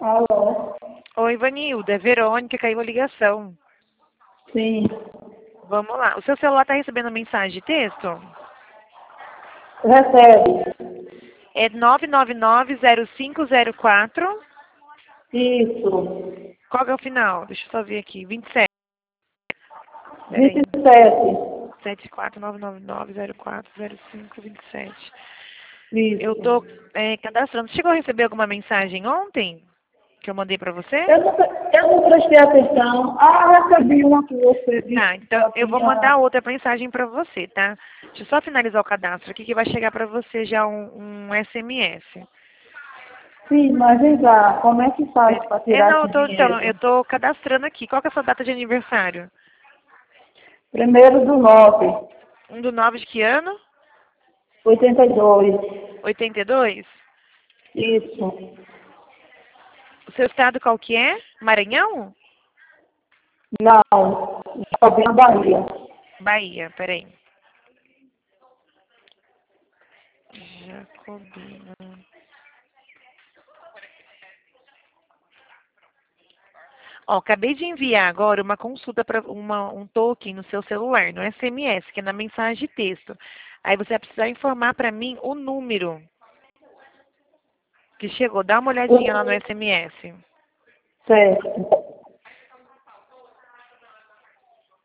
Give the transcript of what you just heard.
Alô? Oi, Vanilda, é Verônica, caiu a ligação. Sim. Vamos lá. O seu celular está recebendo mensagem de texto? Recebe. É 9990504. Isso. Qual que é o final? Deixa eu só ver aqui. 27. Peraí. 27. 74999040527. Eu Isso. tô cadastrando. Chegou a receber alguma mensagem ontem? Que eu mandei para você? Eu não prestei atenção. Recebi uma que você disse. Tá, então eu vou mandar outra mensagem para você, tá? Deixa eu só finalizar o cadastro aqui que vai chegar para você já um SMS. Sim, mas vem cá, como é que faz para tirar Não, esse dinheiro? eu tô cadastrando aqui. Qual que é a sua data de aniversário? 1º do 9, 1/9 de que ano? 82. 82? Isso. O seu estado qual que é? Maranhão? Não. Jovem Bahia. Bahia, peraí. Jacobina. Ó, acabei de enviar agora uma consulta para um token no seu celular, no SMS, que é na mensagem de texto. Aí você vai precisar informar para mim o número que chegou. Dá uma olhadinha lá no SMS. Certo.